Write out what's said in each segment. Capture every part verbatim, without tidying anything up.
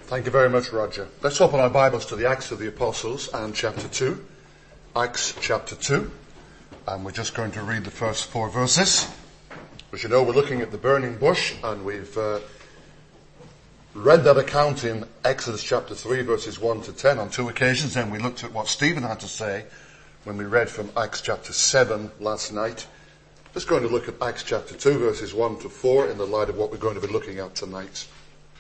Thank you very much, Roger. Let's open our Bibles to the Acts of the Apostles and chapter two. Acts chapter two. And we're just going to read the first four verses. As you know, we're looking at the burning bush, and we've uh, read that account in Exodus chapter three, verses one to ten on two occasions. Then we looked at what Stephen had to say when we read from Acts chapter seven last night. Just going to look at Acts chapter two, verses one to four in the light of what we're going to be looking at tonight.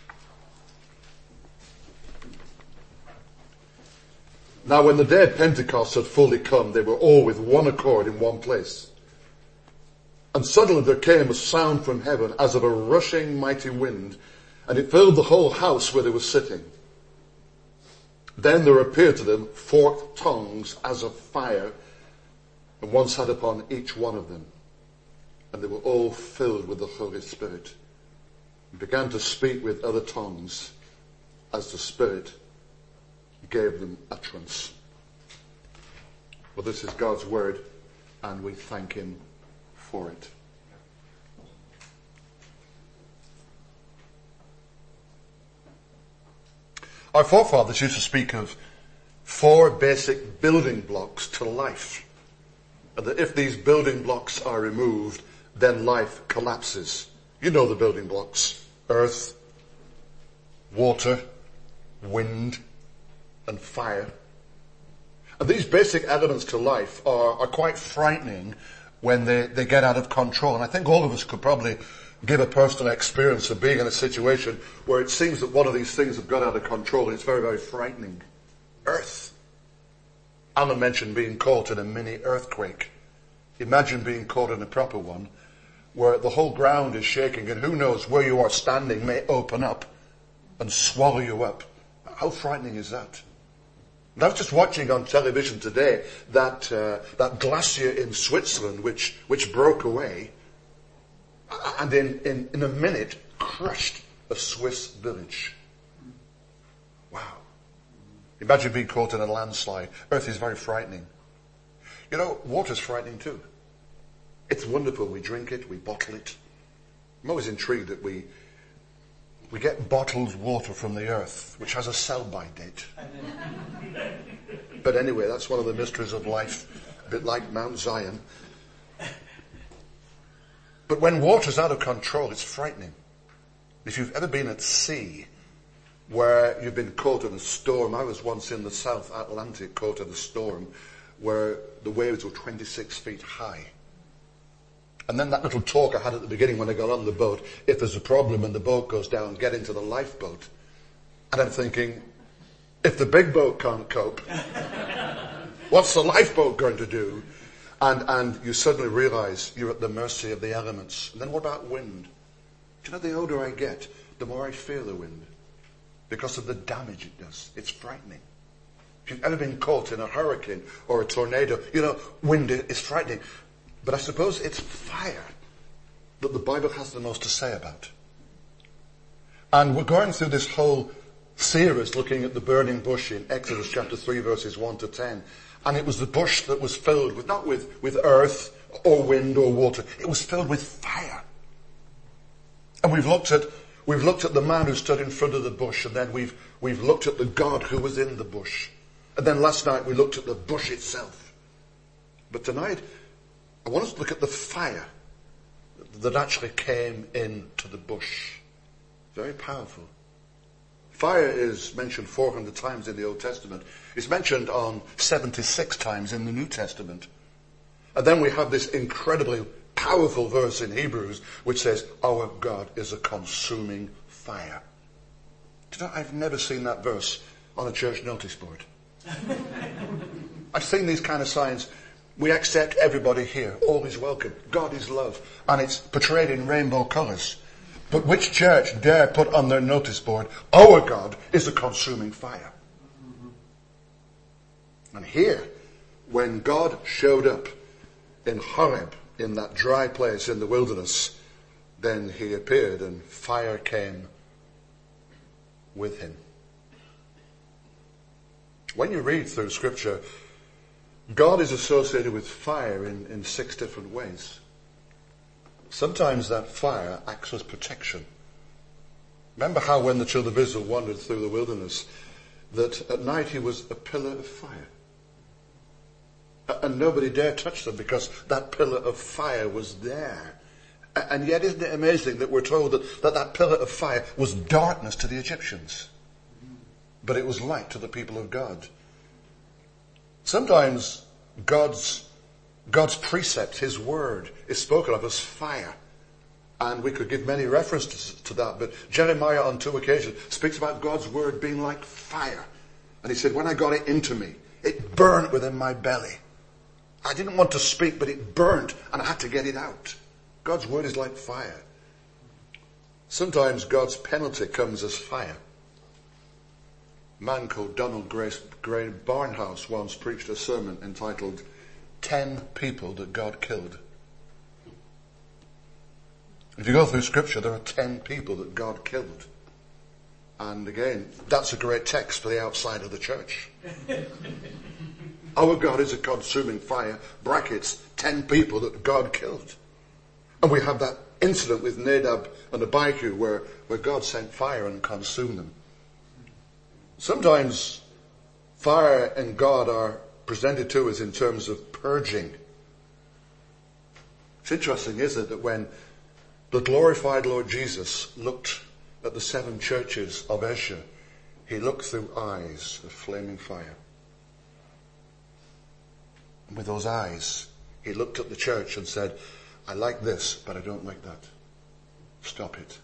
Now when the day of Pentecost had fully come, they were all with one accord in one place. And suddenly there came a sound from heaven as of a rushing mighty wind, and it filled the whole house where they were sitting. Then there appeared to them forked tongues as of fire, and one sat upon each one of them. And they were all filled with the Holy Spirit, and began to speak with other tongues as the Spirit gave them utterance. Well, this is God's word, and we thank him for it. Our forefathers used to speak of four basic building blocks to life, and that if these building blocks are removed, then life collapses. You know the building blocks: earth, water, wind, and fire. And these basic elements to life are, are quite frightening when they, they get out of control. And I think all of us could probably give a personal experience of being in a situation where it seems that one of these things have got out of control, and it's very, very frightening. Earth. Anna mentioned being caught in a mini earthquake. Imagine being caught in a proper one, where the whole ground is shaking, and who knows, where you are standing may open up and swallow you up. How frightening is that? And I was just watching on television today that uh, that glacier in Switzerland which which broke away, and in, in, in a minute crushed a Swiss village. Wow. Imagine being caught in a landslide. Earth is very frightening. You know, water's frightening too. It's wonderful. We drink it, we bottle it. I'm always intrigued that we We get bottled water from the earth, which has a sell-by date. But anyway, that's one of the mysteries of life, a bit like Mount Zion. But when water's out of control, it's frightening. If you've ever been at sea where you've been caught in a storm, I was once in the South Atlantic caught in a storm where the waves were twenty-six feet high. And then that little talk I had at the beginning when I got on the boat, if there's a problem and the boat goes down, get into the lifeboat. And I'm thinking, if the big boat can't cope, what's the lifeboat going to do? And, and you suddenly realize you're at the mercy of the elements. And then what about wind? Do you know, the older I get, the more I fear the wind, because of the damage it does. It's frightening. If you've ever been caught in a hurricane or a tornado, you know, wind is frightening. But I suppose it's fire that the Bible has the most to say about. And we're going through this whole series looking at the burning bush in Exodus chapter three, verses one to ten. And it was the bush that was filled with, not with, with earth or wind or water. It was filled with fire. And we've looked at, we've looked at the man who stood in front of the bush, and then we've, we've looked at the God who was in the bush. And then last night we looked at the bush itself. But tonight, I want us to look at the fire that actually came into the bush. Very powerful. Fire is mentioned four hundred times in the Old Testament. It's mentioned on seventy-six times in the New Testament. And then we have this incredibly powerful verse in Hebrews which says, our God is a consuming fire. Do you know, I've never seen that verse on a church notice board. I've seen these kind of signs. We accept everybody here. All is welcome. God is love. And it's portrayed in rainbow colours. But which church dare put on their notice board, our God is a consuming fire? And here, when God showed up in Horeb, in that dry place in the wilderness, then he appeared and fire came with him. When you read through Scripture, God is associated with fire in, in six different ways. Sometimes that fire acts as protection. Remember how when the children of Israel wandered through the wilderness, that at night he was a pillar of fire. And nobody dared touch them because that pillar of fire was there. And yet isn't it amazing that we're told that that, that pillar of fire was darkness to the Egyptians, but it was light to the people of God. Sometimes God's, God's precept, his word, is spoken of as fire. And we could give many references to that, but Jeremiah on two occasions speaks about God's word being like fire. And he said, when I got it into me, it burned within my belly. I didn't want to speak, but it burned and I had to get it out. God's word is like fire. Sometimes God's penalty comes as fire. A man called Donald Grace, Gray Barnhouse once preached a sermon entitled, Ten People That God Killed. If you go through scripture, there are ten people that God killed. And again, that's a great text for the outside of the church. Our God is a consuming fire, brackets, ten people that God killed. And we have that incident with Nadab and Abihu where, where God sent fire and consumed them. Sometimes fire and God are presented to us in terms of purging. It's interesting, isn't it, that when the glorified Lord Jesus looked at the seven churches of Asia, he looked through eyes of flaming fire. And with those eyes, he looked at the church and said, I like this, but I don't like that. Stop it.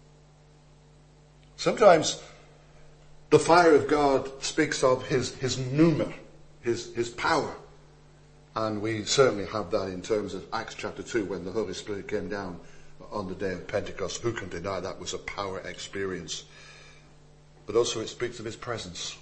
Sometimes the fire of God speaks of his, his pneuma, his, his power. And we certainly have that in terms of Acts chapter two when the Holy Spirit came down on the day of Pentecost. Who can deny that was a power experience? But also it speaks of his presence.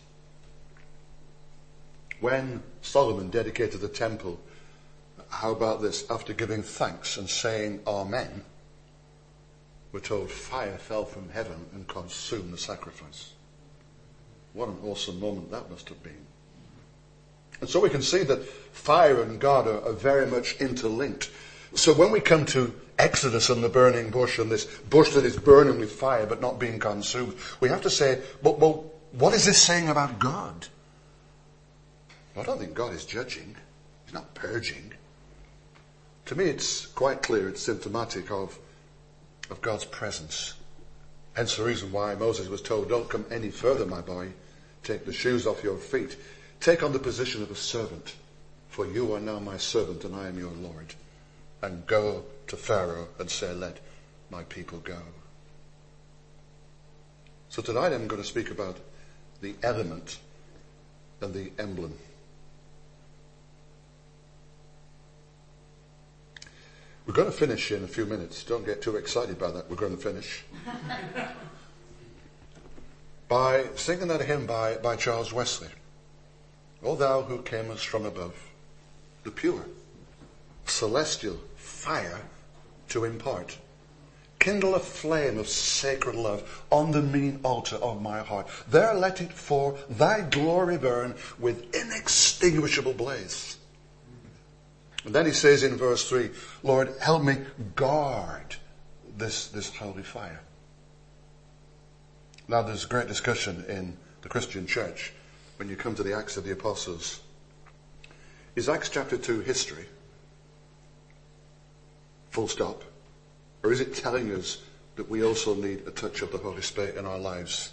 When Solomon dedicated the temple, how about this? After giving thanks and saying Amen, we're told fire fell from heaven and consumed the sacrifice. What an awesome moment that must have been. And so we can see that fire and God are, are very much interlinked. So when we come to Exodus and the burning bush and this bush that is burning with fire but not being consumed, we have to say, well, well what is this saying about God? I don't think God is judging. He's not purging. To me, it's quite clear it's symptomatic of, of God's presence. Hence the reason why Moses was told, don't come any further, my boy. Take the shoes off your feet. Take on the position of a servant. For you are now my servant and I am your Lord. And go to Pharaoh and say, let my people go. So tonight I'm going to speak about the element and the emblem. We're going to finish in a few minutes. Don't get too excited by that. We're going to finish. By singing that hymn by, by Charles Wesley. O thou who camest from above, the pure, celestial fire to impart. Kindle a flame of sacred love on the mean altar of my heart. There let it for thy glory burn with inextinguishable blaze. And then he says in verse three, Lord, help me guard this, this holy fire. Now there's great discussion in the Christian church when you come to the Acts of the Apostles. Is Acts chapter two history? Full stop. Or is it telling us that we also need a touch of the Holy Spirit in our lives?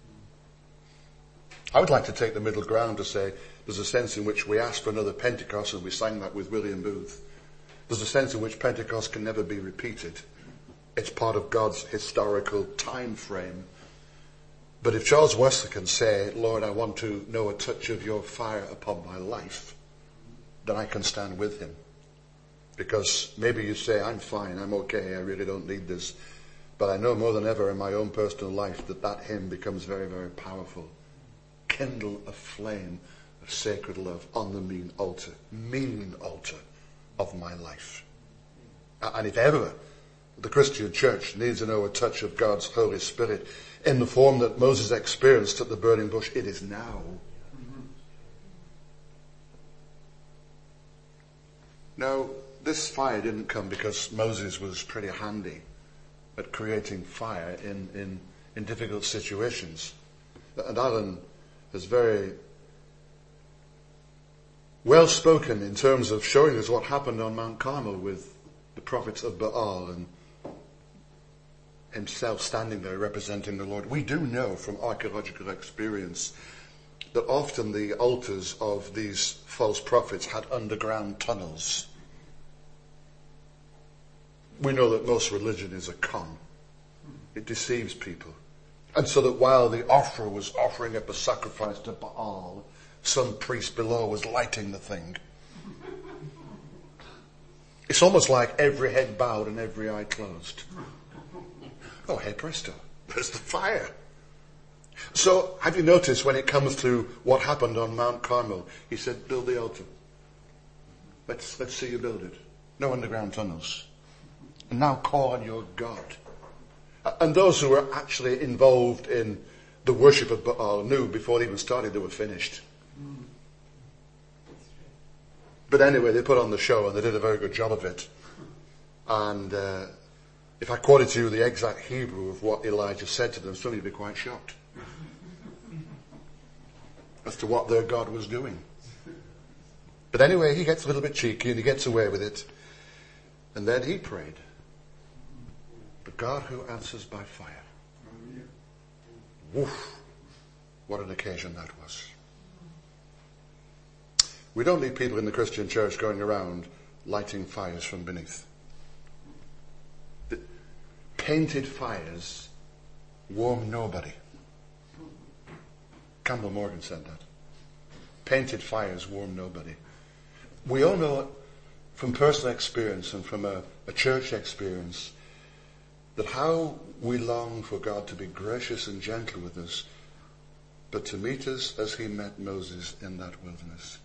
I would like to take the middle ground to say there's a sense in which we ask for another Pentecost, and we sang that with William Booth. There's a sense in which Pentecost can never be repeated. It's part of God's historical time frame. But if Charles Wesley can say, Lord, I want to know a touch of your fire upon my life, then I can stand with him. Because maybe you say, I'm fine, I'm okay, I really don't need this. But I know more than ever in my own personal life that that hymn becomes very, very powerful. Kindle a flame of sacred love on the mean altar, mean altar of my life. And if ever the Christian church needs to know a touch of God's Holy Spirit in the form that Moses experienced at the burning bush, it is now. Now, this fire didn't come because Moses was pretty handy at creating fire in, in, in difficult situations. And Alan is very well spoken in terms of showing us what happened on Mount Carmel with the prophets of Baal and himself standing there representing the Lord. We do know from archaeological experience that often the altars of these false prophets had underground tunnels. We know that most religion is a con. It deceives people. And so that while the offerer was offering up a sacrifice to Baal, some priest below was lighting the thing. It's almost like every head bowed and every eye closed. Oh, hey presto, there's the fire. So, have you noticed when it comes to what happened on Mount Carmel, he said, build the altar. Let's, let's see you build it. No underground tunnels. And now call on your God. And those who were actually involved in the worship of Baal knew before they even started they were finished. But anyway, they put on the show and they did a very good job of it. And uh, if I quoted to you the exact Hebrew of what Elijah said to them, some of you would be quite shocked as to what their God was doing. But anyway, he gets a little bit cheeky and he gets away with it. And then he prayed. The God who answers by fire. Woof. What an occasion that was. We don't need people in the Christian church going around lighting fires from beneath. The painted fires warm nobody. Campbell Morgan said that. Painted fires warm nobody. We all know from personal experience and from a, a church experience that how we long for God to be gracious and gentle with us, but to meet us as he met Moses in that wilderness.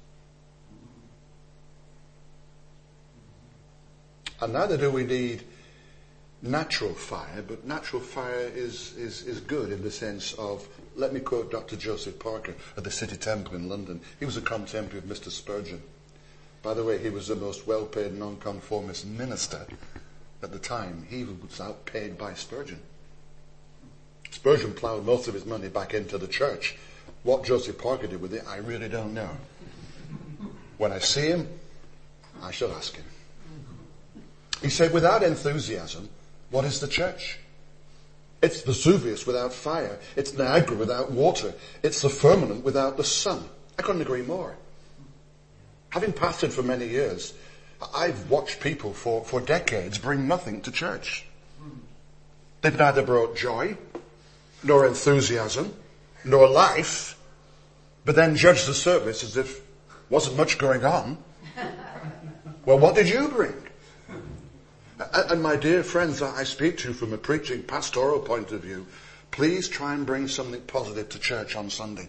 And neither do we need natural fire, but natural fire is, is, is good in the sense of, let me quote Doctor Joseph Parker at the City Temple in London. He was a contemporary of Mister Spurgeon. By the way, he was the most well-paid nonconformist minister at the time. He was outpaid by Spurgeon. Spurgeon ploughed most of his money back into the church. What Joseph Parker did with it, I really don't know. When I see him, I shall ask him. He said, without enthusiasm, what is the church? It's Vesuvius without fire. It's Niagara without water. It's the firmament without the sun. I couldn't agree more. Having pastored for many years, I've watched people for, for decades bring nothing to church. They've neither brought joy, nor enthusiasm, nor life, but then judge the service as if wasn't much going on. Well, what did you bring? And my dear friends, I speak to you from a preaching pastoral point of view. Please try and bring something positive to church on Sunday.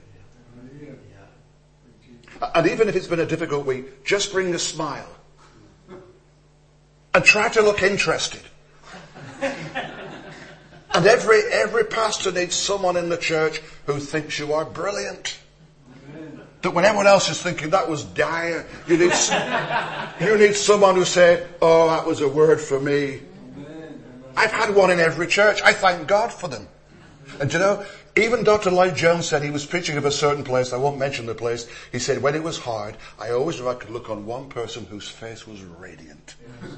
And even if it's been a difficult week, just bring a smile. And try to look interested. And every, every pastor needs someone in the church who thinks you are brilliant. That when everyone else is thinking that was dire, you need, you need someone who said, oh, that was a word for me. I've had one in every church. I thank God for them. And you know, even Doctor Lloyd Jones said he was preaching of a certain place. I won't mention the place. He said, when it was hard, I always knew I could look on one person whose face was radiant.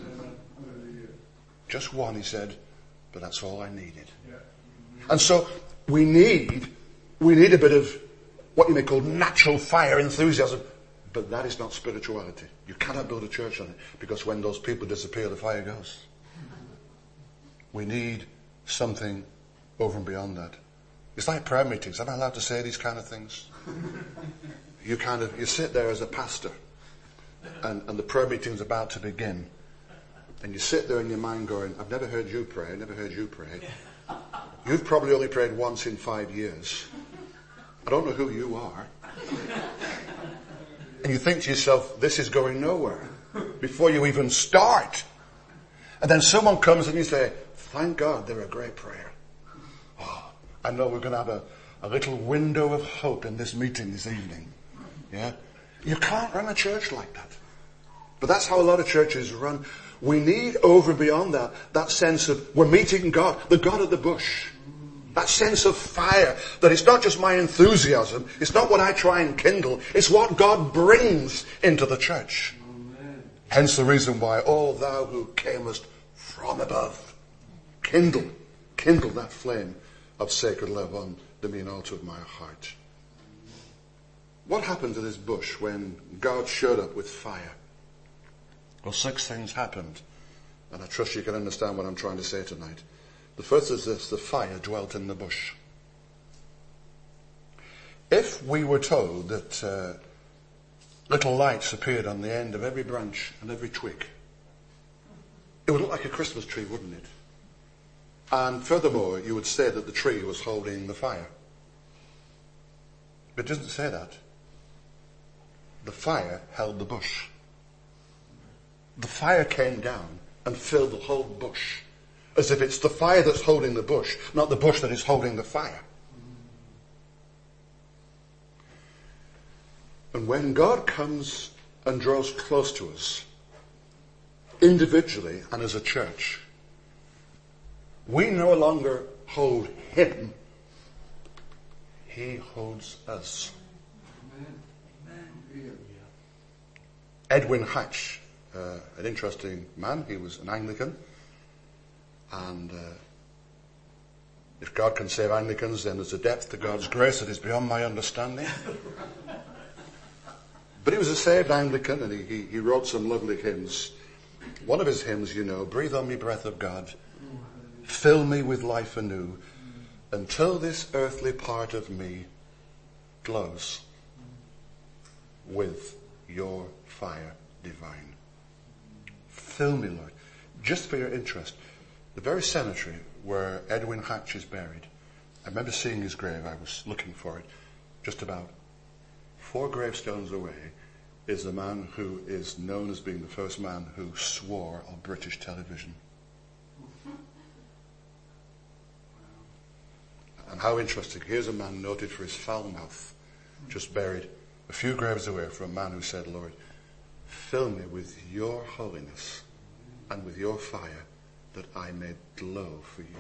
Just one, he said, but that's all I needed. And so we need, we need a bit of what you may call natural fire enthusiasm. But that is not spirituality. You cannot build a church on it, because when those people disappear, the fire goes. We need something over and beyond that. It's like prayer meetings. Am I allowed to say these kind of things? You kind of, you sit there as a pastor and, and the prayer meeting's about to begin. And you sit there in your mind going, I've never heard you pray, I've never heard you pray. You've probably only prayed once in five years. I don't know who you are. And you think to yourself, this is going nowhere. Before you even start. And then someone comes and you say, thank God they're a great prayer. Oh, I know we're going to have a, a little window of hope in this meeting this evening. Yeah? You can't run a church like that. But that's how a lot of churches run. We need over and beyond that, that sense of we're meeting God, the God of the bush. That sense of fire, that it's not just my enthusiasm, it's not what I try and kindle, it's what God brings into the church. Amen. Hence the reason why, O thou who camest from above, kindle, kindle that flame of sacred love on the mean altar of my heart. What happened to this bush when God showed up with fire? Well, six things happened, and I trust you can understand what I'm trying to say tonight. The first is this: the fire dwelt in the bush. If we were told that uh, little lights appeared on the end of every branch and every twig, it would look like a Christmas tree, wouldn't it? And furthermore, you would say that the tree was holding the fire. But it doesn't say that. The fire held the bush. The fire came down and filled the whole bush, as if it's the fire that's holding the bush, not the bush that is holding the fire. And when God comes and draws close to us, individually and as a church, we no longer hold him, he holds us. Amen. Edwin Hatch, uh, an interesting man, he was an Anglican, and uh, if God can save Anglicans, then there's a depth to God's grace that is beyond my understanding. But he was a saved Anglican, and he, he, he wrote some lovely hymns. One of his hymns, you know, breathe on me, breath of God, fill me with life anew, until this earthly part of me glows with your fire divine. Fill me, Lord. Just for your interest, the very cemetery where Edwin Hatch is buried, I remember seeing his grave, I was looking for it, just about four gravestones away is the man who is known as being the first man who swore on British television. And how interesting. Here's a man noted for his foul mouth, just buried a few graves away from a man who said, Lord, fill me with your holiness and with your fire, that I may glow for you.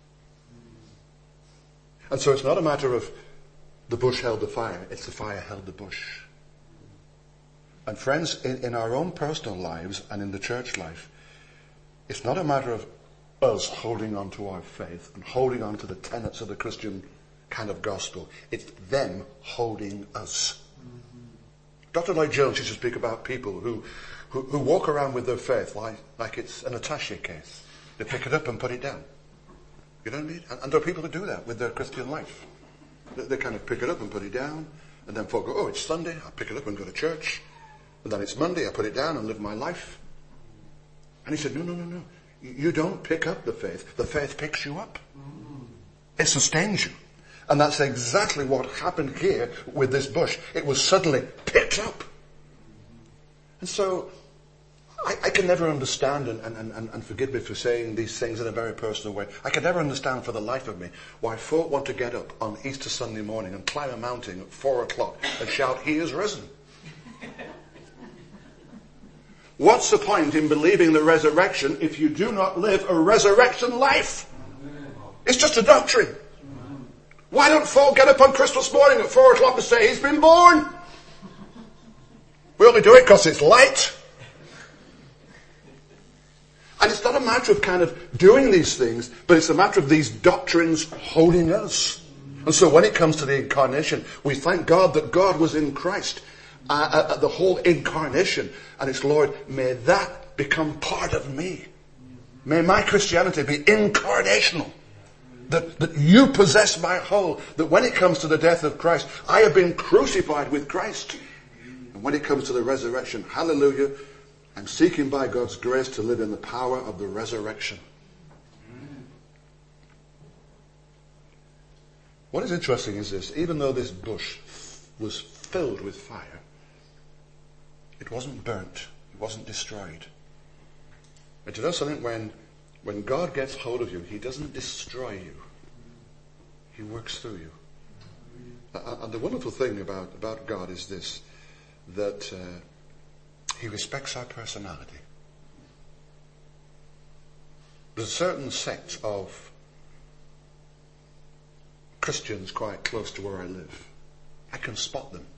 And so it's not a matter of the bush held the fire, it's the fire held the bush. And friends, in, in our own personal lives and in the church life, it's not a matter of us holding on to our faith and holding on to the tenets of the Christian kind of gospel. It's them holding us. Mm-hmm. Doctor Lloyd Jones used to speak about people who, who, who walk around with their faith like, like it's an attaché case. They pick it up and put it down. You know what I mean? And, and there are people who do that with their Christian life. They, they kind of pick it up and put it down, and then folk go, oh, it's Sunday, I pick it up and go to church. And then it's Monday, I put it down and live my life. And he said, no, no, no, no. You don't pick up the faith. The faith picks you up. It sustains you. And that's exactly what happened here with this bush. It was suddenly picked up. And so, I, I can never understand, and, and, and, and forgive me for saying these things in a very personal way, I can never understand for the life of me why folk want to get up on Easter Sunday morning and climb a mountain at four o'clock and shout, he is risen. What's the point in believing the resurrection if you do not live a resurrection life? It's just a doctrine. Why don't folk get up on Christmas morning at four o'clock and say, he's been born? We only do it because it's light. And it's not a matter of kind of doing these things, but it's a matter of these doctrines holding us. And so when it comes to the incarnation, we thank God that God was in Christ. Uh, uh, the whole incarnation, and it's, Lord, may that become part of me. May my Christianity be incarnational. That, that you possess my whole. That when it comes to the death of Christ, I have been crucified with Christ. And when it comes to the resurrection, hallelujah, I'm seeking by God's grace to live in the power of the resurrection. What is interesting is this: even though this bush was filled with fire, it wasn't burnt. It wasn't destroyed. And you know something? When, when God gets hold of you, he doesn't destroy you. He works through you. Uh, and the wonderful thing about, about God is this, that uh, he respects our personality. There's a certain sect of Christians quite close to where I live. I can spot them.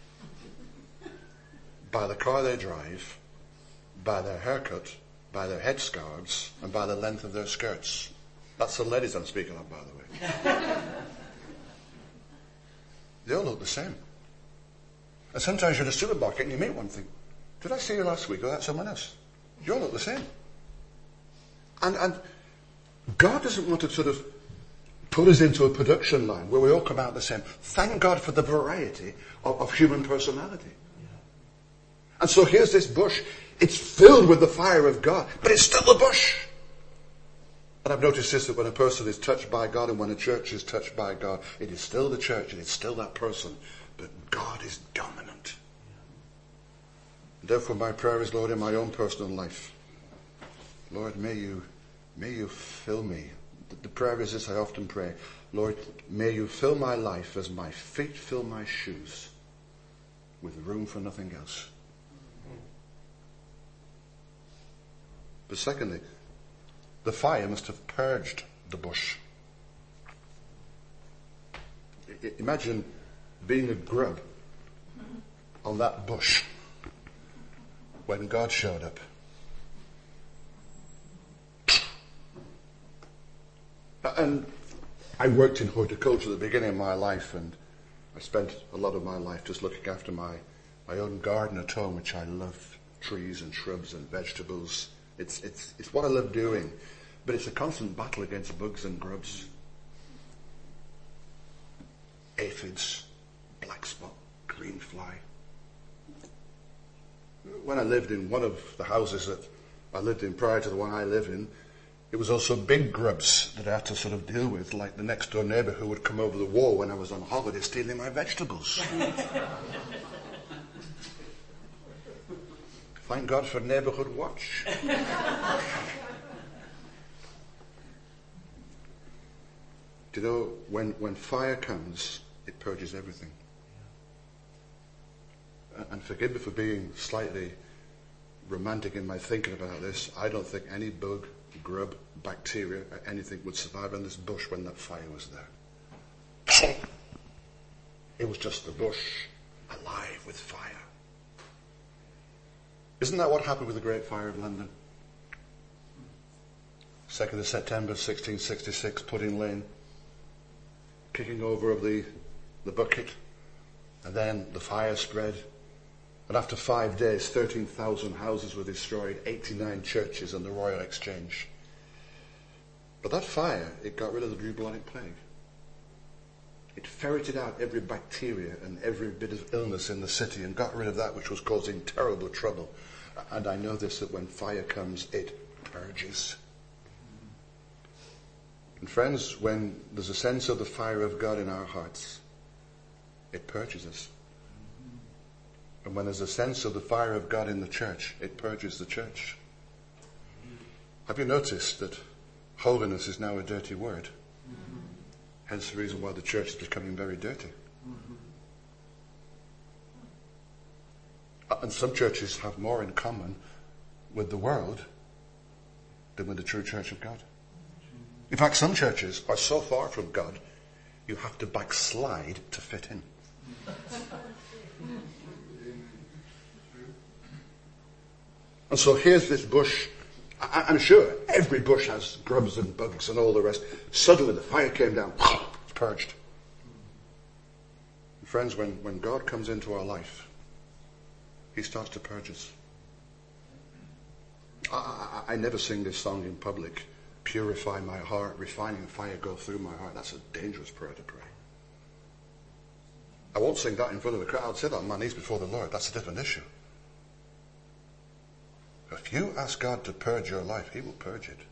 By the car they drive, by their haircut, by their headscarves, and by the length of their skirts. That's the ladies I'm speaking of, by the way. They all look the same. And sometimes you're in a supermarket and you meet one thing. Did I see you last week? Or that's someone else? You all look the same. And, and God doesn't want to sort of put us into a production line where we all come out the same. Thank God for the variety of, of human personality. And so here's this bush. It's filled with the fire of God, but it's still a bush. And I've noticed this, that when a person is touched by God and when a church is touched by God, it is still the church and it's still that person, but God is dominant. And therefore my prayer is, Lord, in my own personal life, Lord, may you, may you fill me. The, the prayer is this I often pray, Lord, may you fill my life as my feet fill my shoes, with room for nothing else. But secondly, the fire must have purged the bush. I- imagine being a grub on that bush when God showed up. And I worked in horticulture at the beginning of my life, and I spent a lot of my life just looking after my, my own garden at home, which I love, trees and shrubs and vegetables. It's, it's, it's what I love doing. But it's a constant battle against bugs and grubs. Aphids, black spot, green fly. When I lived in one of the houses that I lived in prior to the one I live in, it was also big grubs that I had to sort of deal with, like the next door neighbour who would come over the wall when I was on holiday stealing my vegetables. Thank God for Neighbourhood Watch. Do you know, when, when fire comes, it purges everything. And forgive me for being slightly romantic in my thinking about this. I don't think any bug, grub, bacteria, or anything would survive in this bush when that fire was there. It was just the bush alive with fire. Isn't that what happened with the Great Fire of London? second of September sixteen sixty-six, Pudding Lane. Kicking over of the, the bucket, and then the fire spread. And after five days, thirteen thousand houses were destroyed, eighty-nine churches and the Royal Exchange. But that fire, it got rid of the bubonic plague. It ferreted out every bacteria and every bit of illness in the city and got rid of that which was causing terrible trouble. And I know this, that when fire comes, it purges. And friends, when there's a sense of the fire of God in our hearts, it purges us. And when there's a sense of the fire of God in the church, it purges the church. Have you noticed that holiness is now a dirty word? Mm-hmm. Hence the reason why the church is becoming very dirty. Mm-hmm. And some churches have more in common with the world than with the true church of God. In fact, some churches are so far from God, you have to backslide to fit in. And so here's this bush. I'm sure every bush has grubs and bugs and all the rest. Suddenly the fire came down, it's purged. And friends, when, when God comes into our life, he starts to purge us. I, I, I never sing this song in public. Purify my heart, refining fire go through my heart. That's a dangerous prayer to pray. I won't sing that in front of the crowd. I'll say that on my knees before the Lord. That's a different issue. If you ask God to purge your life, he will purge it.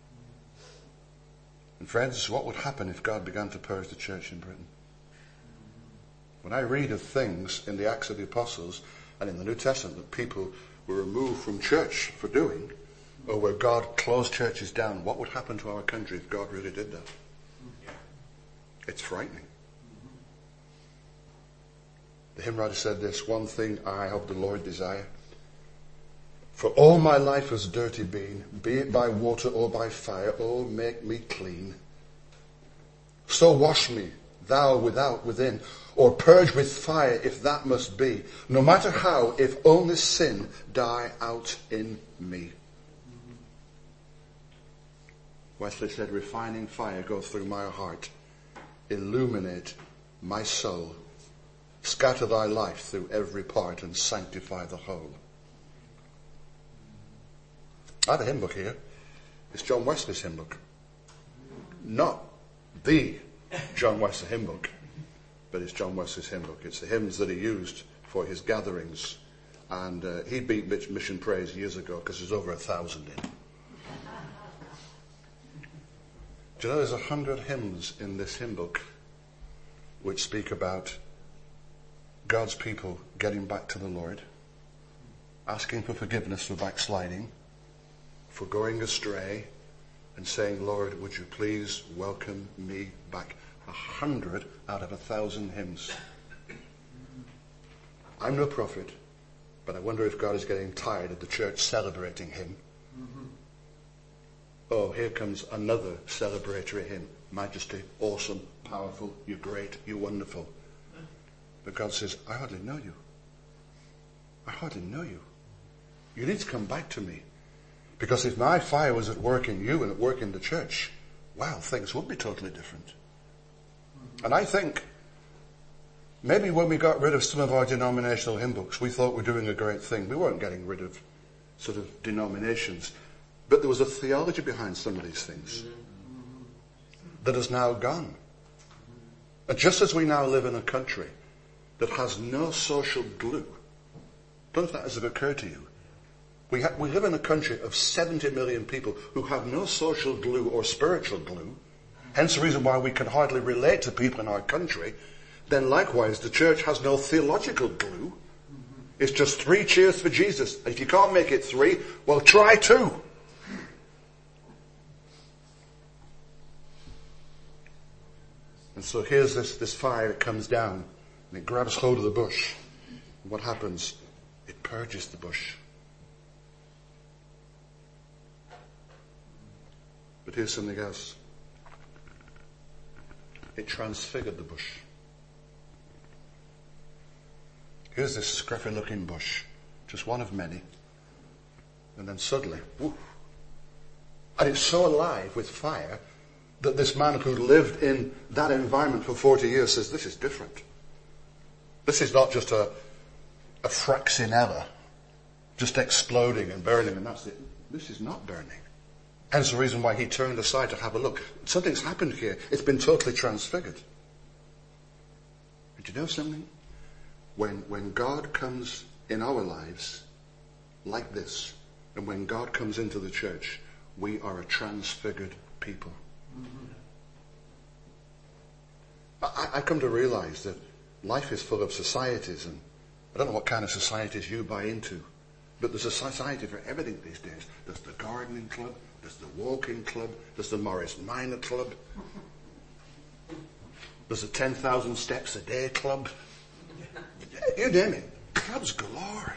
And friends, what would happen if God began to purge the church in Britain? When I read of things in the Acts of the Apostles and in the New Testament that people were removed from church for doing, or where God closed churches down, what would happen to our country if God really did that? It's frightening. The hymn writer said this, one thing I of the Lord desire, for all my life has dirty been, be it by water or by fire, oh, make me clean. So wash me thou without, within, or purge with fire if that must be. No matter how, if only sin die out in me. Wesley said, refining fire go through my heart, illuminate my soul, scatter thy life through every part and sanctify the whole. I have a hymn book here. It's John Wesley's hymn book. Not the John Wesley hymn book, but it's John Wesley's hymn book. It's the hymns that he used for his gatherings. And uh, he beat Mission Praise years ago because there's over a thousand in. Do you know there's a hundred hymns in this hymn book which speak about God's people getting back to the Lord, asking for forgiveness for backsliding, for going astray, and saying, Lord, would you please welcome me back? A hundred out of a thousand hymns. I'm no prophet, but I wonder if God is getting tired of the church celebrating him. Mm-hmm. Oh, here comes another celebratory hymn. Majesty, awesome, powerful, you're great, you're wonderful. But God says, I hardly know you. I hardly know you. You need to come back to me. Because if my fire was at work in you and at work in the church, wow, things would be totally different. And I think maybe when we got rid of some of our denominational hymn books, we thought we were doing a great thing. We weren't getting rid of sort of denominations. But there was a theology behind some of these things that has now gone. And just as we now live in a country that has no social glue, don't know if that has ever occurred to you. We, ha- we live in a country of seventy million people who have no social glue or spiritual glue, hence the reason why we can hardly relate to people in our country. Then likewise, the church has no theological glue. It's just three cheers for Jesus. And if you can't make it three, well, try two. And so here's this, this fire, it comes down, and it grabs hold of the bush. And what happens? It purges the bush. But here's something else. It transfigured the bush. Here's this scruffy looking bush, just one of many. And then suddenly, whoo, and it's so alive with fire that this man who lived in that environment for forty years says, this is different. This is not just a, a fraxinella, just exploding and burning, and that's it. This is not burning. Hence the reason why he turned aside to have a look. Something's happened here. It's been totally transfigured. And do you know something? When, when God comes in our lives like this, and when God comes into the church, we are a transfigured people. Mm-hmm. I, I come to realize that life is full of societies, and I don't know what kind of societies you buy into, but there's a society for everything these days. There's the gardening club, there's the walking club, there's the Morris Minor club, there's the ten thousand steps a day club. You name it, clubs galore.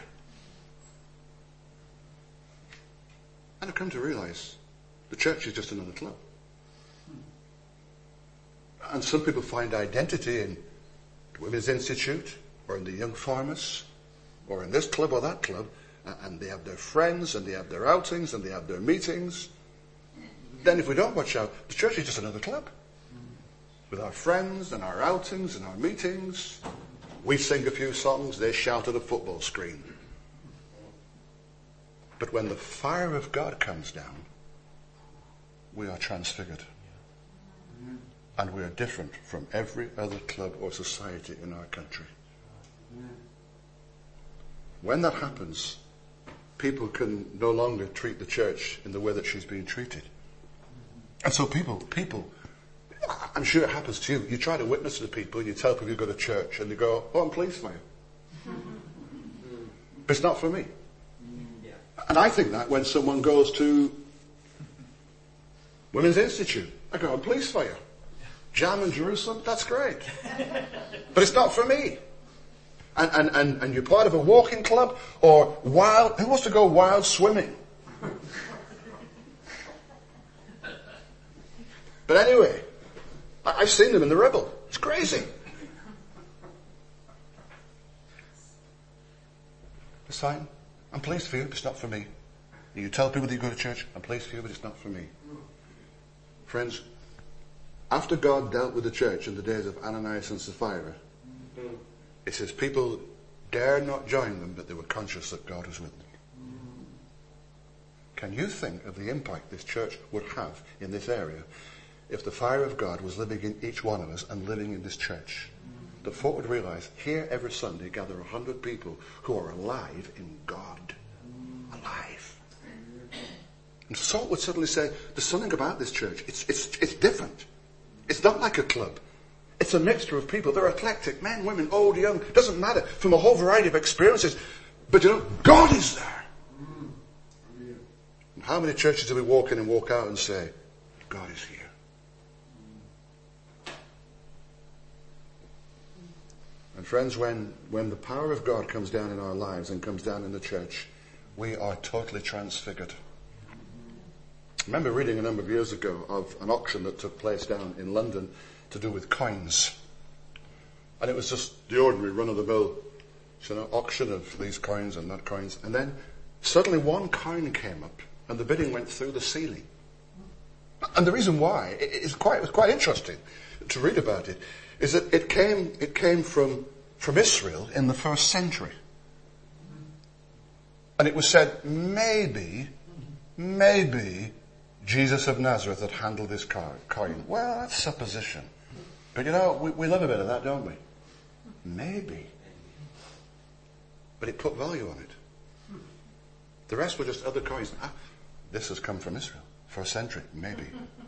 And I've come to realize the church is just another club. And some people find identity in the Women's Institute, or in the Young Farmers, or in this club or that club, and they have their friends, and they have their outings, and they have their meetings. Then if we don't watch out, the church is just another club. With our friends, and our outings, and our meetings. We sing a few songs, they shout at a football screen. But when the fire of God comes down, we are transfigured. And we are different from every other club or society in our country. When that happens, people can no longer treat the church in the way that she's being treated. And so people, people, I'm sure it happens to you. You try to witness to people, you tell people you go to church, and they go, oh, I'm pleased for you. But it's not for me. And I think that when someone goes to Women's Institute, I go, I'm pleased for you. Jam in Jerusalem, that's great. But it's not for me. And, and, and, and you're part of a walking club or wild, who wants to go wild swimming? But anyway, I, I've seen them in the Rebel. It's crazy. It's fine. I'm pleased for you, but it's not for me. You tell people that you go to church, I'm pleased for you, but it's not for me. Friends, after God dealt with the church in the days of Ananias and Sapphira, it says people dared not join them, but they were conscious that God was with them. Can you think of the impact this church would have in this area if the fire of God was living in each one of us and living in this church? The folk would realize here every Sunday gather a hundred people who are alive in God. Alive. And salt would suddenly say, there's something about this church. It's, it's, it's different. It's not like a club. It's a mixture of people. They're eclectic. Men, women, old, young. Doesn't matter. From a whole variety of experiences. But you know, God is there. And how many churches do we walk in and walk out and say, God is here? And friends, when, when the power of God comes down in our lives and comes down in the church, we are totally transfigured. I remember reading a number of years ago of an auction that took place down in London to do with coins. And it was just the ordinary run-of-the-mill, you know, auction of these coins and that coins. And then suddenly one coin came up and the bidding went through the ceiling. And the reason why is quite, it was quite interesting to read about it, is that it came, it came from, from Israel in the first century. And it was said, maybe, maybe Jesus of Nazareth had handled this coin. Well, that's supposition. But you know, we, we love a bit of that, don't we? Maybe. But it put value on it. The rest were just other coins. Ah, this has come from Israel. First century, maybe.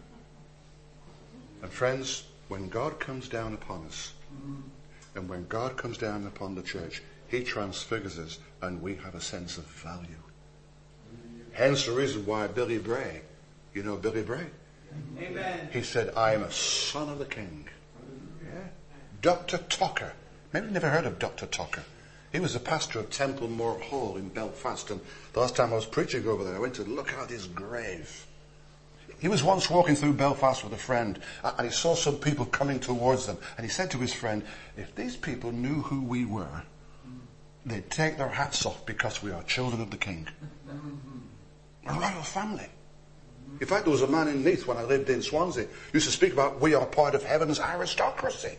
And friends, when God comes down upon us, and when God comes down upon the church, He transfigures us and we have a sense of value. Hence the reason why Billy Bray, you know Billy Bray? Amen. He said, I am a son of the King. Yeah. Doctor Tucker. Maybe you've never heard of Doctor Tucker. He was a pastor of Templemore Hall in Belfast, and the last time I was preaching over there, I went to look at his grave. He was once walking through Belfast with a friend, and he saw some people coming towards them, and he said to his friend, if these people knew who we were, they'd take their hats off because we are children of the King. A royal family. In fact, there was a man in Neath when I lived in Swansea who used to speak about we are part of heaven's aristocracy.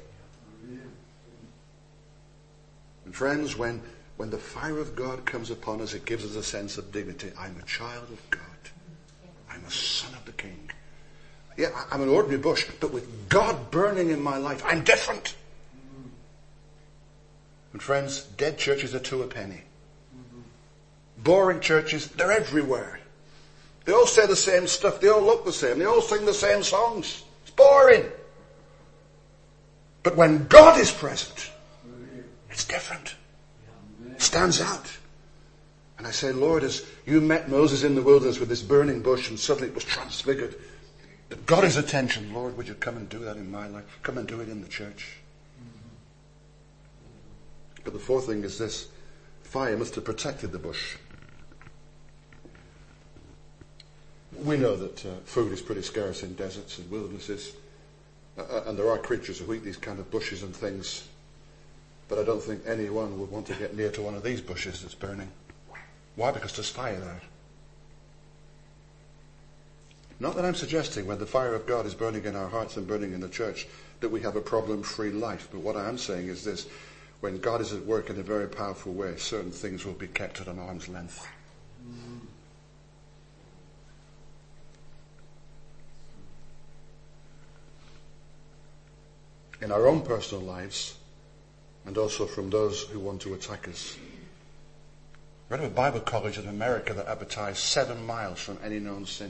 And friends, when, when the fire of God comes upon us, it gives us a sense of dignity. I'm a child of God. I'm a son of the King. Yeah, I'm an ordinary bush, but with God burning in my life, I'm different. And friends, dead churches are two a penny. Boring churches, they're everywhere. They all say the same stuff. They all look the same. They all sing the same songs. It's boring. But when God is present, it's different. It stands out. And I say, Lord, as you met Moses in the wilderness with this burning bush and suddenly it was transfigured, that got his attention. Lord, would you come and do that in my life? Come and do it in the church. But the fourth thing is this. Fire must have protected the bush. We know that uh, food is pretty scarce in deserts and wildernesses. Uh, and there are creatures who eat these kind of bushes and things. But I don't think anyone would want to get near to one of these bushes that's burning. Why? Because there's fire there. Not that I'm suggesting when the fire of God is burning in our hearts and burning in the church that we have a problem-free life. But what I am saying is this. When God is at work in a very powerful way, certain things will be kept at an arm's length. In our own personal lives, and also from those who want to attack us. I read of a Bible college in America that advertised seven miles from any known sin.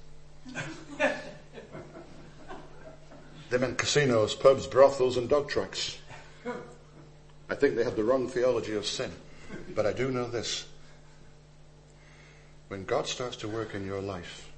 They meant casinos, pubs, brothels, and dog tracks. I think they have the wrong theology of sin. But I do know this. When God starts to work in your life,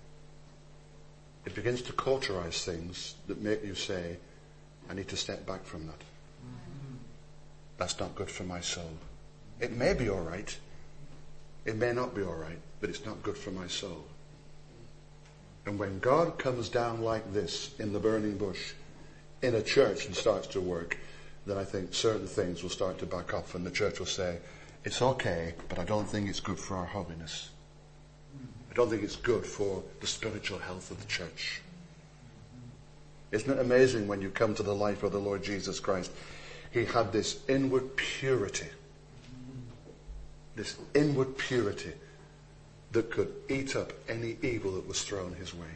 it begins to cauterize things that make you say, I need to step back from that. That's not good for my soul. It may be all right. It may not be all right, but it's not good for my soul. And when God comes down like this in the burning bush, in a church and starts to work, then I think certain things will start to back off and the church will say, it's okay, but I don't think it's good for our holiness. I don't think it's good for the spiritual health of the church. Isn't it amazing when you come to the life of the Lord Jesus Christ? He had this inward purity. This inward purity that could eat up any evil that was thrown his way.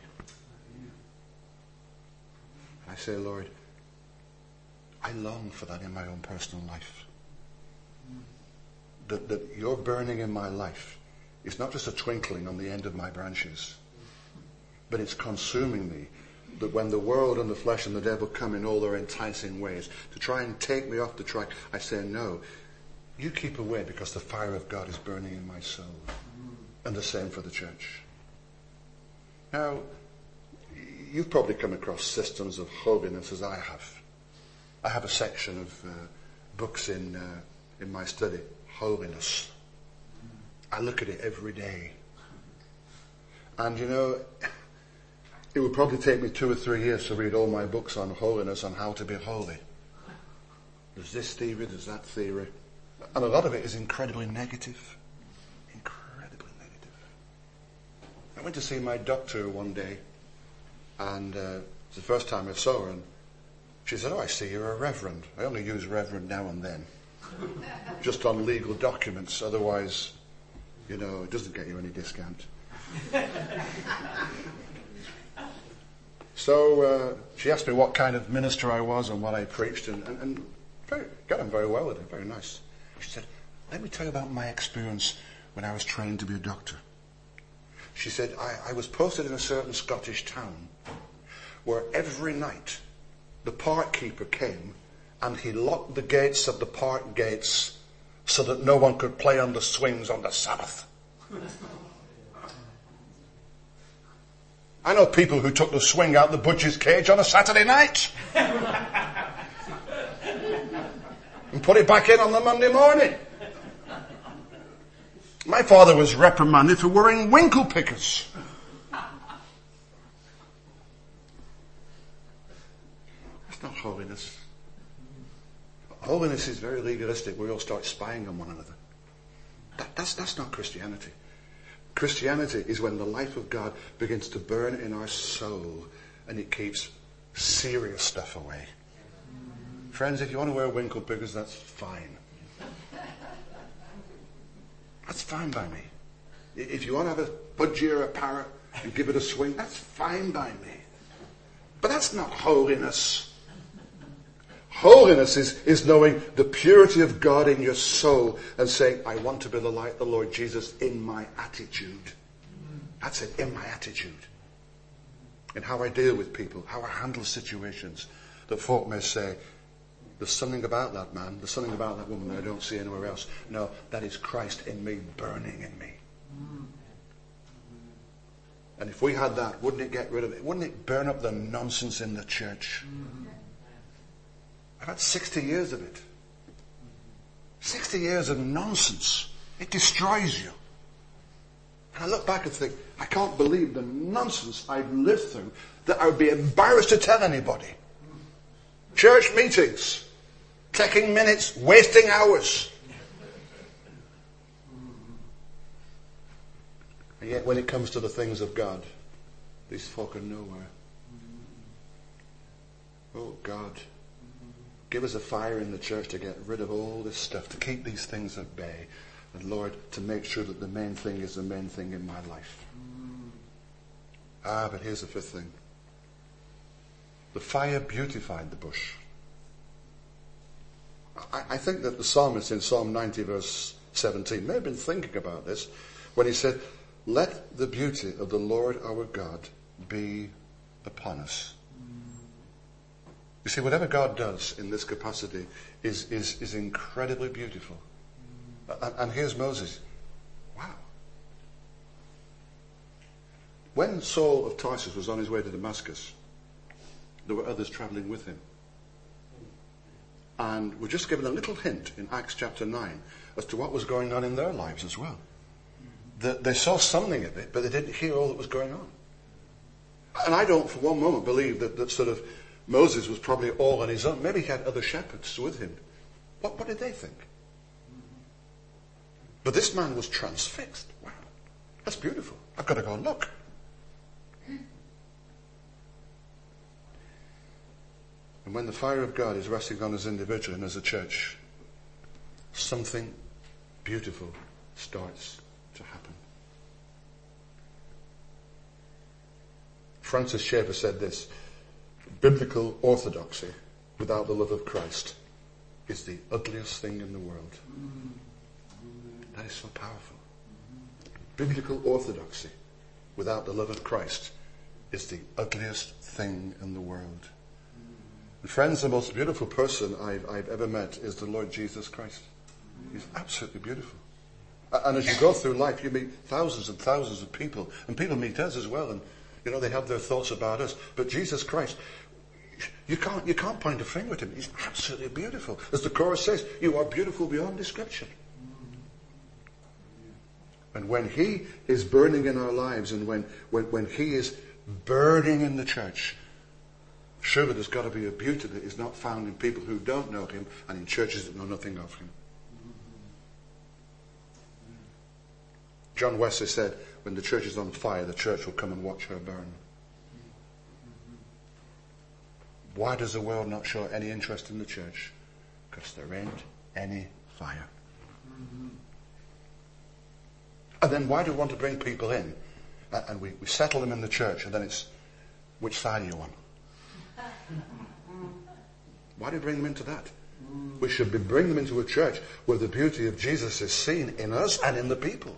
I say, Lord, I long for that in my own personal life. That, that your burning in my life is not just a twinkling on the end of my branches, but it's consuming me. That when the world and the flesh and the devil come in all their enticing ways to try and take me off the track, I say, no, you keep away because the fire of God is burning in my soul. And the same for the church. Now, you've probably come across systems of holiness as I have. I have a section of uh, books in uh, in my study, holiness. I look at it every day. And you know, it would probably take me two or three years to read all my books on holiness, on how to be holy. There's this theory, there's that theory. And a lot of it is incredibly negative. Incredibly negative. I went to see my doctor one day, and uh, it's the first time I saw her, and she said, oh, I see you're a reverend. I only use reverend now and then. Just on legal documents, otherwise, you know, it doesn't get you any discount. So uh, she asked me what kind of minister I was and what I preached, and, and, and very, got on very well with it, very nice. She said, let me tell you about my experience when I was trained to be a doctor. She said, I, I was posted in a certain Scottish town where every night the park keeper came and he locked the gates of the park gates so that no one could play on the swings on the Sabbath. I know people who took the swing out the butcher's cage on a Saturday night and put it back in on the Monday morning. My father was reprimanded for wearing winkle pickers. That's not holiness. Holiness is very legalistic. We all start spying on one another. That, that's, that's not Christianity. Christianity is when the life of God begins to burn in our soul and it keeps serious stuff away. Friends, if you want to wear winkle pickers, that's fine. That's fine by me. If you want to have a budgie or a parrot and give it a swing, that's fine by me. But that's not holiness. Holiness is, is knowing the purity of God in your soul and saying, I want to be the like the Lord Jesus in my attitude. That's it, in my attitude. In how I deal with people, how I handle situations that folk may say, there's something about that man, there's something about that woman that I don't see anywhere else. No, that is Christ in me, burning in me. And if we had that, wouldn't it get rid of it? Wouldn't it burn up the nonsense in the church? I've had sixty years of it. sixty years of nonsense. It destroys you. And I look back and think, I can't believe the nonsense I've lived through that I would be embarrassed to tell anybody. Church meetings, taking minutes, wasting hours. And yet when it comes to the things of God, these folk are nowhere. Oh God, give us a fire in the church to get rid of all this stuff, to keep these things at bay. And Lord, to make sure that the main thing is the main thing in my life. Ah, but here's the fifth thing. The fire beautified the bush. I, I think that the psalmist in Psalm ninety verse seventeen may have been thinking about this when he said, let the beauty of the Lord our God be upon us. You see, whatever God does in this capacity is, is, is incredibly beautiful. And, and here's Moses. Wow. When Saul of Tarsus was on his way to Damascus, there were others travelling with him. And we're just given a little hint in Acts chapter nine as to what was going on in their lives as well. That they saw something of it, but they didn't hear all that was going on. And I don't for one moment believe that, that sort of Moses was probably all on his own. Maybe he had other shepherds with him. What, what did they think? But this man was transfixed. Wow, that's beautiful. I've got to go and look. And when the fire of God is resting on us individually and as a church, something beautiful starts to happen. Francis Schaeffer said this: biblical orthodoxy without the love of Christ is the ugliest thing in the world. That is so powerful. Biblical orthodoxy without the love of Christ is the ugliest thing in the world. And friends, the most beautiful person I've, I've ever met is the Lord Jesus Christ. He's absolutely beautiful. And as you go through life, you meet thousands and thousands of people, and people meet us as well, and you know, they have their thoughts about us. But Jesus Christ, you can't, you can't point a finger at him. He's absolutely beautiful. As the chorus says, you are beautiful beyond description. And when he is burning in our lives, and when, when, when he is burning in the church, surely there's got to be a beauty that is not found in people who don't know him and in churches that know nothing of him. John Wesley said, when the church is on fire, the church will come and watch her burn. Why does the world not show any interest in the church? Because there ain't any fire. And then why do we want to bring people in? And we, we settle them in the church, and then it's, which side are you on? Why do we bring them into that? We should be bring them into a church where the beauty of Jesus is seen in us and in the people.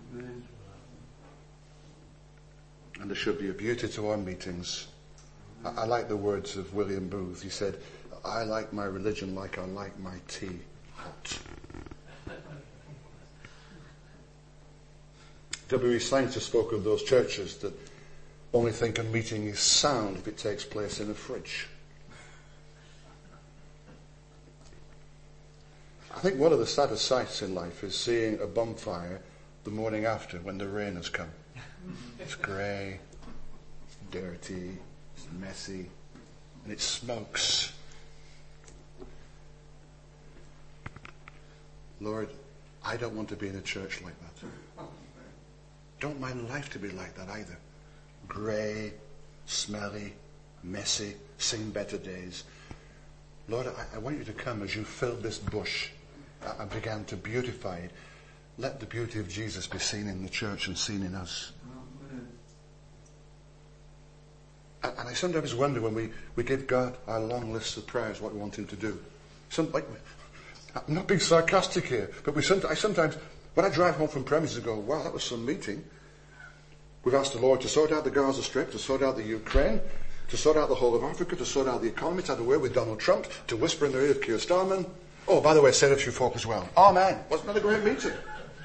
And there should be a beauty to our meetings. I, I like the words of William Booth. He said, I like my religion like I like my tea hot. W E Sanger spoke of those churches that only think a meeting is sound if it takes place in a fridge. I think one of the saddest sights in life is seeing a bonfire the morning after when the rain has come. It's grey, it's dirty, it's messy, and it smokes. Lord, I don't want to be in a church like that. Don't want my life to be like that either. Grey, smelly, messy, seen better days. Lord, I, I want you to come as you filled this bush and began to beautify it. Let the beauty of Jesus be seen in the church and seen in us. And, and I sometimes wonder when we, we give God our long lists of prayers what we want him to do. Some, like, I'm not being sarcastic here, but we sometimes, I sometimes, when I drive home from premises, I go, wow, that was some meeting. We've asked the Lord to sort out the Gaza Strip, to sort out the Ukraine, to sort out the whole of Africa, to sort out the economy, to have a word with Donald Trump, to whisper in the ear of Keir Starmer. Oh, by the way, say a few folk as well. Amen. Wasn't that a great meeting?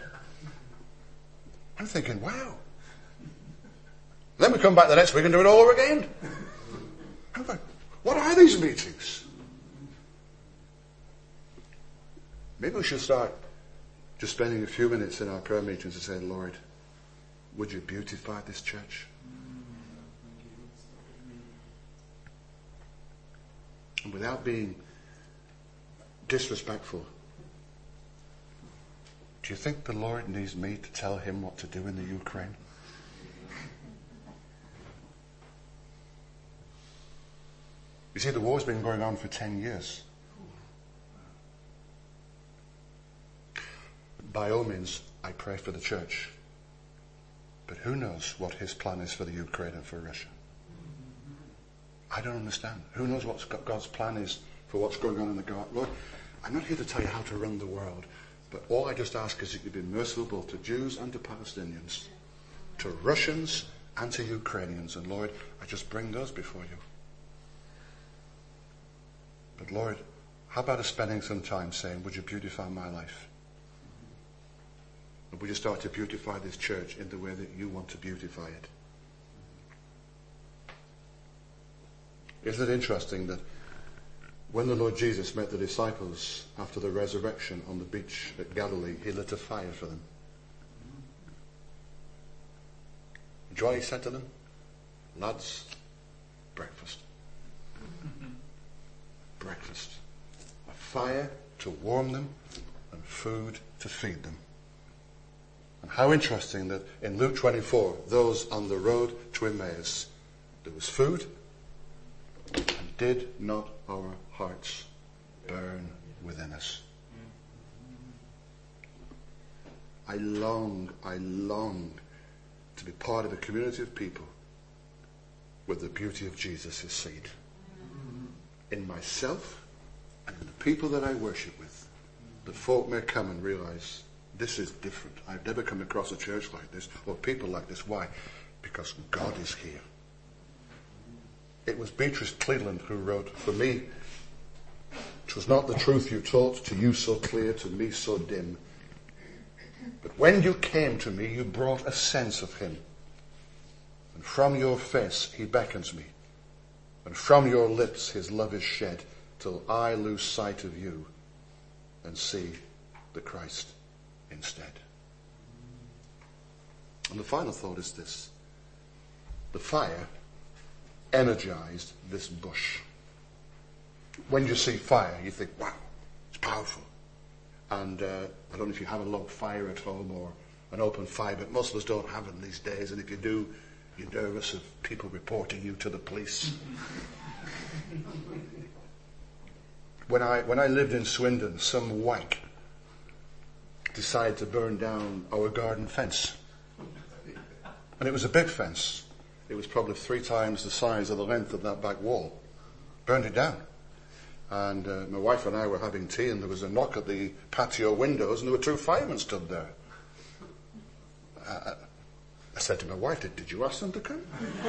I'm thinking, wow. Then we come back the next week and do it all over again. I'm like, what are these meetings? Maybe we should start just spending a few minutes in our prayer meetings and say, Lord, would you beautify this church? And without being disrespectful, do you think the Lord needs me to tell him what to do in the Ukraine? You see, the war's been going on for ten years. By all means, I pray for the church. But who knows what his plan is for the Ukraine and for Russia? I don't understand. Who knows what God's plan is for what's going on in the God? Lord, I'm not here to tell you how to run the world, but all I just ask is that you be merciful both to Jews and to Palestinians, to Russians and to Ukrainians. And Lord, I just bring those before you. But Lord, how about us spending some time saying, would you beautify my life? And would you start to beautify this church in the way that you want to beautify it? Isn't it interesting that when the Lord Jesus met the disciples after the resurrection on the beach at Galilee, he lit a fire for them. Do you know what he said to them? Lads, breakfast. Breakfast. A fire to warm them and food to feed them. And how interesting that in Luke twenty-four, those on the road to Emmaus, there was food, and did not our hearts burn within us? I long, I long to be part of a community of people where the beauty of Jesus is seen. In myself and in the people that I worship with, that folk may come and realize this is different. I've never come across a church like this or people like this. Why? Because God is here. It was Beatrice Cleveland who wrote, "For me, 'twas not the truth you taught, to you so clear, to me so dim. But when you came to me, you brought a sense of him. And from your face he beckons me. And from your lips his love is shed, till I lose sight of you and see the Christ instead." And the final thought is this. The fire energized this bush. When you see fire, you think, wow, it's powerful. And uh, I don't know if you have a log fire at home or an open fire, but most of us don't have them these days. And if you do, you're nervous of people reporting you to the police. When I when I lived in Swindon, some wank decided to burn down our garden fence. And it was a big fence. It was probably three times the size of the length of that back wall. Burned it down. And uh, my wife and I were having tea, and there was a knock at the patio windows, and there were two firemen stood there. Uh, I said to my wife, did, did you ask them to come?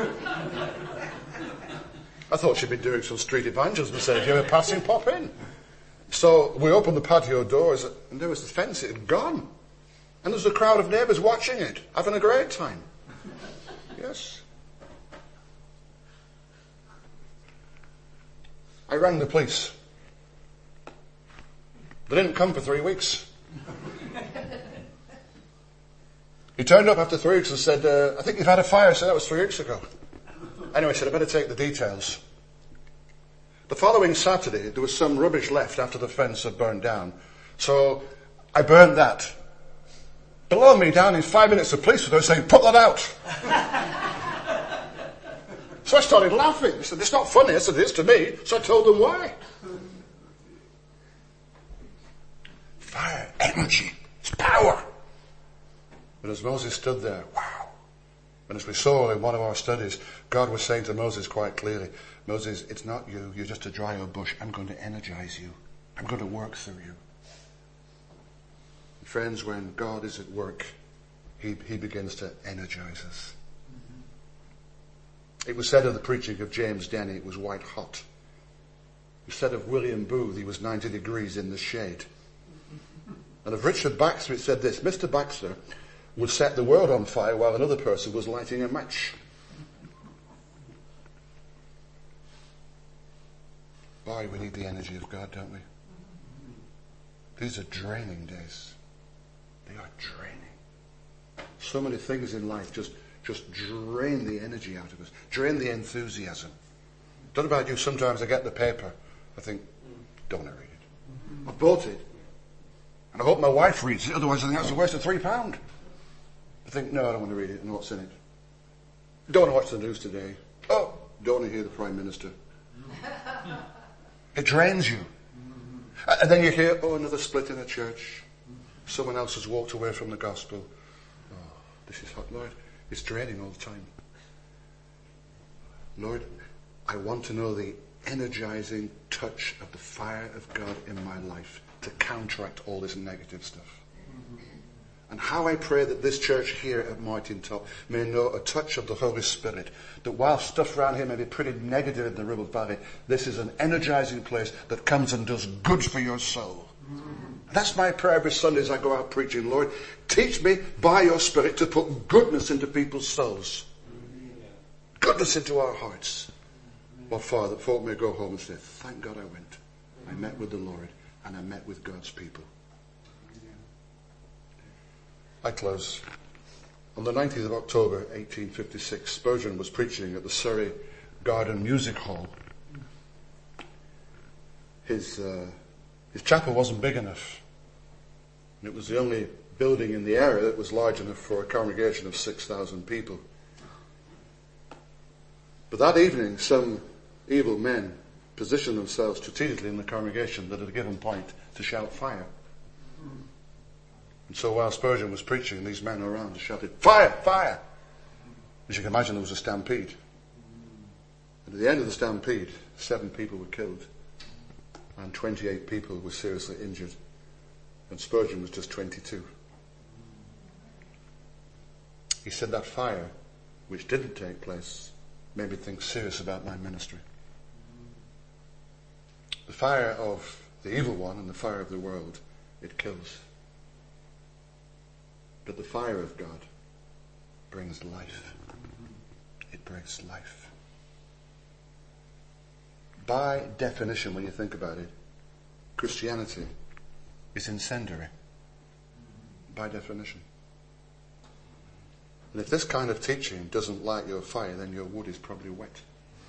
I thought she'd been doing some street evangelism and said, if you were passing, pop in. So we opened the patio doors, and there was the fence. It had gone. And there was a crowd of neighbours watching it, having a great time. Yes. I rang the police. They didn't come for three weeks. He turned up after three weeks and said, uh, I think you've had a fire. I said, that was three weeks ago. Anyway, I said, I better take the details. The following Saturday, there was some rubbish left after the fence had burned down. So I burned that. Below me, down in five minutes, the police were there saying, put that out. So I started laughing. I said, it's not funny. I said, it is to me. So I told them why. Fire, energy, it's power. But as Moses stood there, wow. And as we saw in one of our studies, God was saying to Moses quite clearly, Moses, it's not you. You're just a dry old bush. I'm going to energize you. I'm going to work through you. And friends, when God is at work, he, he begins to energize us. It was said of the preaching of James Denny, it was white hot. It was said of William Booth, he was ninety degrees in the shade. And of Richard Baxter, it said this, Mister Baxter would set the world on fire while another person was lighting a match. Boy, we need the energy of God, don't we? These are draining days. They are draining. So many things in life just Just drain the energy out of us. Drain the enthusiasm. Don't know about you, sometimes I get the paper. I think, don't want to read it. I bought it. And I hope my wife reads it, otherwise I think that's a waste of three pound. I think, no, I don't want to read it and what's in it. Don't want to watch the news today. Oh, don't want to hear the Prime Minister. It drains you. And then you hear, oh, another split in a church. Someone else has walked away from the gospel. Oh, this is hot, Lord. It's draining all the time. Lord, I want to know the energizing touch of the fire of God in my life to counteract all this negative stuff. And how I pray that this church here at Martin Top may know a touch of the Holy Spirit, that while stuff around here may be pretty negative in the Ribble Valley, this is an energizing place that comes and does good for your soul. That's my prayer every Sunday as I go out preaching. Lord, teach me by your Spirit to put goodness into people's souls. Goodness into our hearts. Well, Father, that folk may go home and say, thank God I went. I met with the Lord and I met with God's people. I close. On the nineteenth of October, eighteen fifty-six, Spurgeon was preaching at the Surrey Garden Music Hall. his, uh, his chapel wasn't big enough. And it was the only building in the area that was large enough for a congregation of six thousand people. But that evening, some evil men positioned themselves strategically in the congregation that at a given point to shout fire. And so while Spurgeon was preaching, these men around shouted, "Fire! Fire!" As you can imagine, there was a stampede. And at the end of the stampede, seven people were killed and twenty-eight people were seriously injured. And Spurgeon was just twenty-two. He said that fire, which didn't take place, made me think serious about my ministry. The fire of the evil one and the fire of the world, it kills. But the fire of God brings life. It brings life. By definition, when you think about it, Christianity is incendiary. By definition. And if this kind of teaching doesn't light your fire, then your wood is probably wet.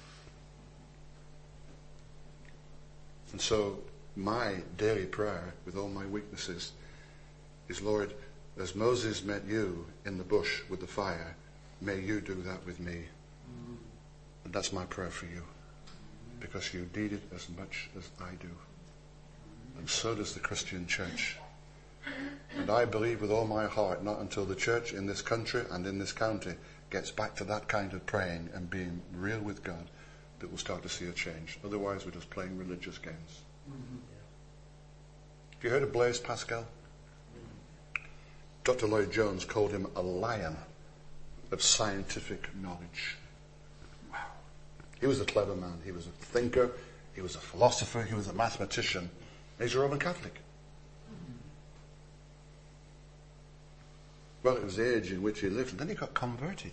And so my daily prayer, with all my weaknesses, is, Lord, as Moses met you in the bush with the fire, may you do that with me. And that's my prayer for you. Because you need it as much as I do. And so does the Christian church. And I believe with all my heart, not until the church in this country and in this county gets back to that kind of praying and being real with God, that we'll start to see a change. Otherwise, we're just playing religious games. Mm-hmm. Have you heard of Blaise Pascal? Mm-hmm. Doctor Lloyd Jones called him a lion of scientific knowledge. Wow. He was a clever man. He was a thinker. He was a philosopher. He was a mathematician. He's a Roman Catholic. Mm-hmm. Well, it was the age in which he lived. And then he got converted.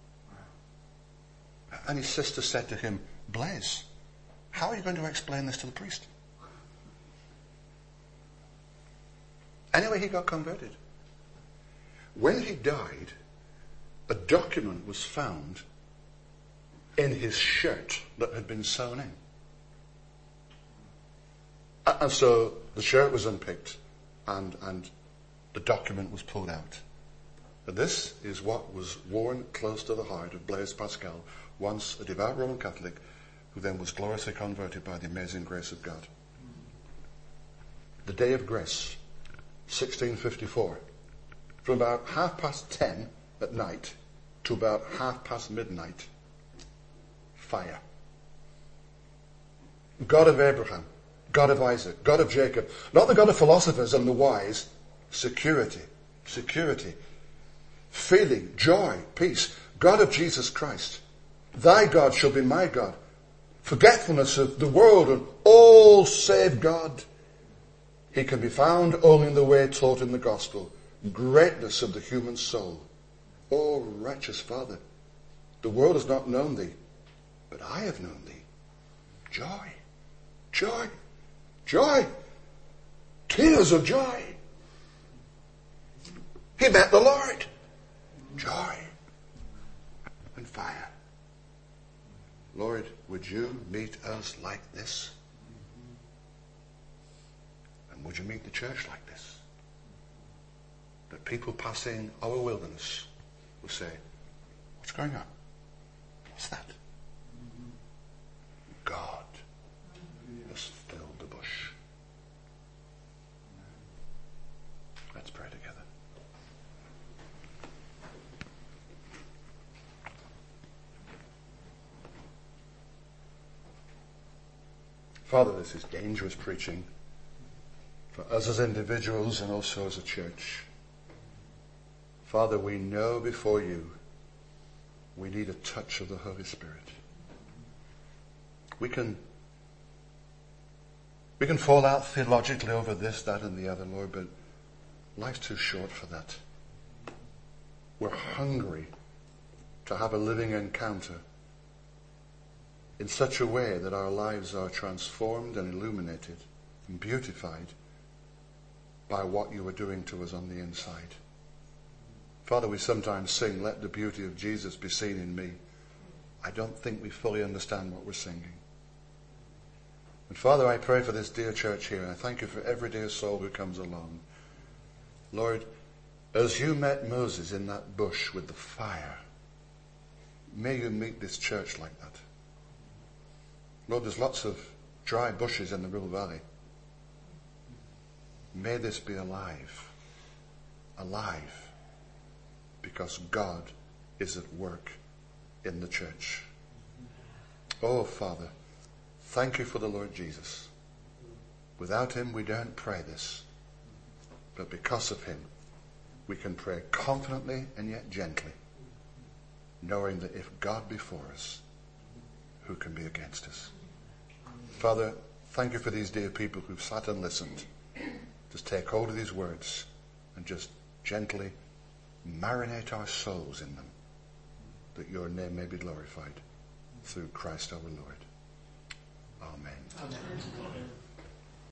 Wow. And his sister said to him, "Blaise, how are you going to explain this to the priest?" Anyway, he got converted. When he died, a document was found in his shirt that had been sewn in. And so the shirt was unpicked and, and the document was pulled out. And this is what was worn close to the heart of Blaise Pascal, once a devout Roman Catholic, who then was gloriously converted by the amazing grace of God. The day of grace, sixteen fifty-four, from about half past ten at night to about half past midnight, fire. God of Abraham, God of Isaac, God of Jacob, not the God of philosophers and the wise, security, security, feeling, joy, peace, God of Jesus Christ. Thy God shall be my God. Forgetfulness of the world and all save God. He can be found only in the way taught in the gospel. Greatness of the human soul. O righteous Father, the world has not known thee, but I have known thee. Joy, joy, joy, tears of joy. He met the Lord. Joy and fire. Lord, would you meet us like this? And would you meet the church like this? That people passing our wilderness will say, "What's going on? What's that?" God has filled the bush. Let's pray together. Father, this is dangerous preaching for us as individuals and also as a church. Father, we know before you we need a touch of the Holy Spirit. We can we can fall out theologically over this, that, and the other, Lord, but life's too short for that. We're hungry to have a living encounter in such a way that our lives are transformed and illuminated and beautified by what you are doing to us on the inside. Father, we sometimes sing, "Let the beauty of Jesus be seen in me." I don't think we fully understand what we're singing. And Father, I pray for this dear church here, and I thank you for every dear soul who comes along. Lord, as you met Moses in that bush with the fire, may you meet this church like that. Lord, there's lots of dry bushes in the Ribble Valley. May this be alive. Alive. Because God is at work in the church. Oh, Father, thank you for the Lord Jesus. Without him, we don't pray this. But because of him, we can pray confidently and yet gently, knowing that if God be for us, who can be against us? Father, thank you for these dear people who've sat and listened. Just take hold of these words and just gently marinate our souls in them, that your name may be glorified through Christ our Lord. Amen. Amen.